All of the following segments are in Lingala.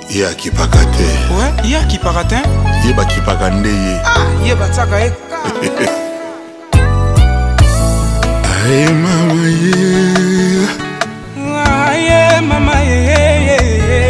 Ye akipaka te. Ouais, ye akipaka te. Ye bakipaka nde ye. Ye batiaka ye. Aye mama ye. Aye mama ye.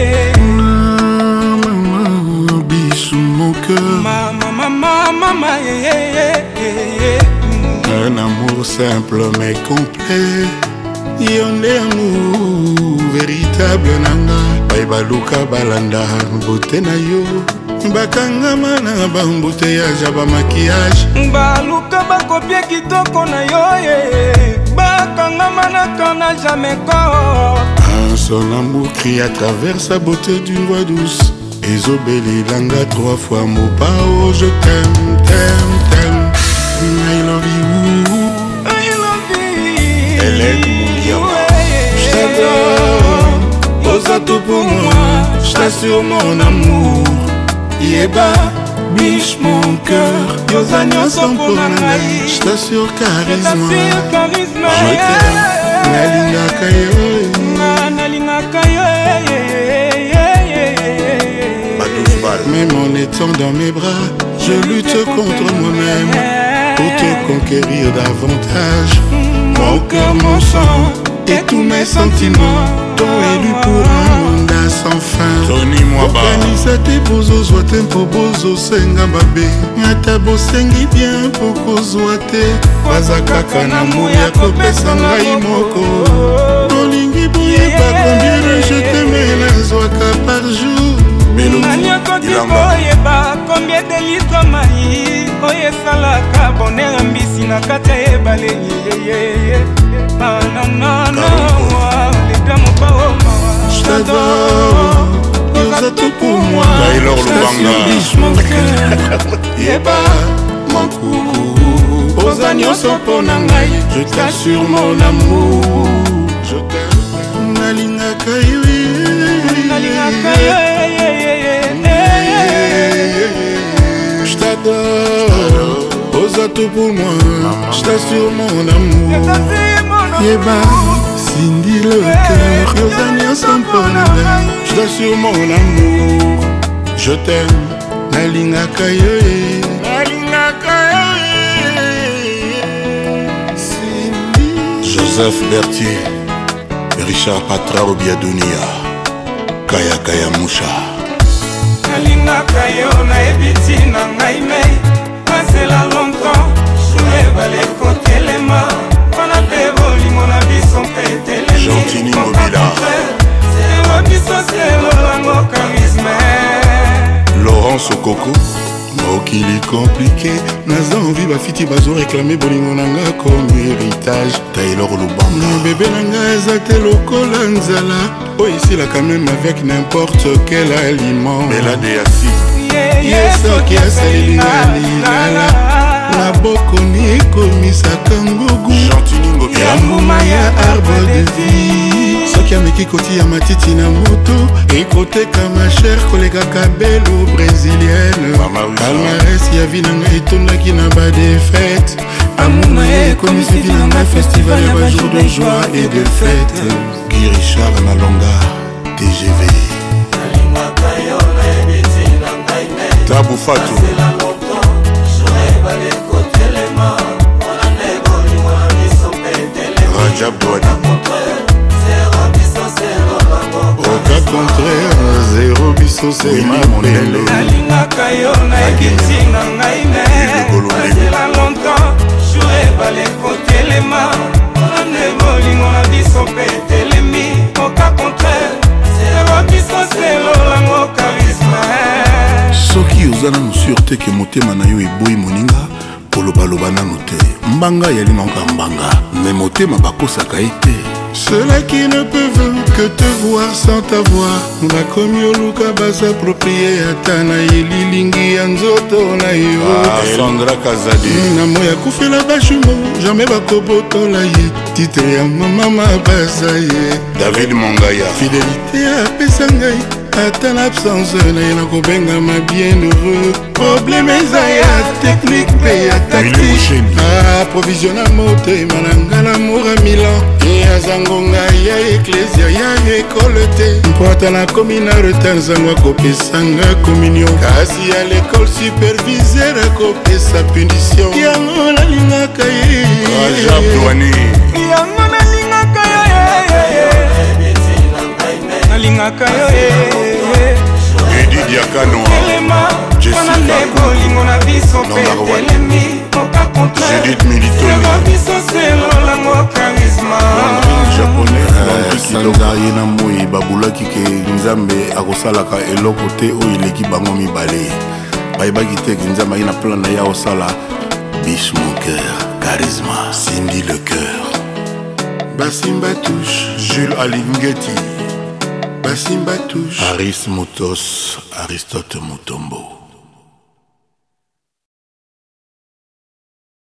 Maman, bisou mon cœur. Mama ye. Un amour simple mais complet. Yonde amour véritable nanga. Baluka balanda beauté na yo. Bakangama na bambouteillage ya ba maquillage. Baluka bakopie kitoko na yo ye. Bakangama na kana jamais corps. Son amour crie à travers sa beauté d'une voix douce. Ezobeli langa 3 fois mon pao. Je t'aime, t'aime. I love you. I love you. Elle est mon diamant. Je t'adore. Pose tout pour moi, je t'assure mon amour. Yeba, biche mon cœur. Yozanyo son pour nanaï. Je t'assure charisme. Je t'aime, nalinga kayo. Nalinga kayo. Même en étant dans mes bras, je lutte contre moi-même pour te conquérir davantage. Mon cœur, mon sang et tous mes sentiments t'ont élu pour un monde sans fin. Tony Mwaba Organisa te bozo zwa tempo bozo senga babe. Ngata bosengi bien poko zwa te. Waza kaka na mouya kopesa ngai moko. Olingi boye pa combien de je t'aimais na zwaka par jour. Nani koyeba combien de litres mai oye salaka bonheur mbisi na kati ya ebale yeyeye. Les dames pas. Je t'adore, Yosa tout pour moi. Taylor Lubanga, mon cœur. Yeba, mon coucou. Osanyo sopo nangai, je t'assure mon amour. Je t'aime, nalinga kayo. Nalinga kayo. Je t'adore, Osa tout pour moi. Je t'assure mon amour. Yeba. Cindy le cœur, Yozania sans polonais. Je t'assure mon amour. Je t'aime, Nalinga Kayoe. Nalinga Kayoe. Cindy. Joseph Berthier, Richard Patra Obiadunia, Kaya Moucha. Nalinga Kayo na ebiti na ngai mei. Pasela longtemps, je balé côté les mains. Gentini Mobila, Laurent Sokoko. Mokili compliqué, naza envie bafiti bazo réclamer bolingo nanga comme héritage. Taylor Lubanga, bébé nanga ezate lokola nzala. Oh ici là quand même avec n'importe quel aliment. Bella de Assis, yesoki asalinga lilala. Na bokoni ekomisaka ngogu. Gentini Mobila, ya mbuma ya arbre de vie. Soki ameki koti ya matiti na moto. Ekoteka ma chère kolega kabelo brésilienne. Palmarès ya vi nanga etondaki na ba défaite. Amuna ekomisi vi nanga festival ya ba jour de joie et de fête. Guy Richard Nalonga, TGV Tabou Fatou, Rajab Douadi. Au cas contraire, zéro biso c'est ma belle. Nalingaka yo na ekiti na ngai me. Pasela longtemps, j'aurais balé côté les mains. Nane bolingo na biso pe telemi. Au cas contraire, zéro biso c'est l'olango charisme. Soki ozana no sûreté ke motema na yo eboyi moninga. Polobaloba nano te. Mbanga yali nanka mbanga. Mais motema bakosaka ete. Ceux-là qui ne peuvent que te voir sans t'avoir. Bakomi oluka basapproprier ata na yelilingi ya nzoto na yo. Sandra Kazadi, namo ya kufela bashumo jamais bakobotola ye. Titre ya mama basa ye. David Mongaya, fidélité apesa ngai ata na absence naye nakobengama bien heureux. Problème eza ya technique mpe ya tactique. Aprovisiona motema na nga na mour a Milan. E aza ngonga ya eklesia ya ekole te. Mpo ata nakomi na retard nzango akopesanga communion. Kasi ya l'école superviseur akopesa punition. Yango nalingaka ye Rajab Douani. Yango nalingaka yo nalingaka yo Edi Diakano. Jessica bolingo na biso pe telemi oka contraire. Judith Militoni. Biso selo lango charisme. Japonais. sanzari na moi babulaki ke nzambe akosalaka eloko te oyo eleki bango mibale bayebaki te ke nzambe ayi na plan na ye akosala biche mon cœur charisme Cindy le cœur Basimba touche Jules Alingeti. Basimba touche Aris Motos Aristote Mutombo